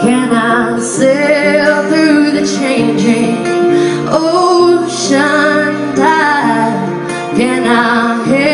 Can I sail through the changing ocean tide? Can I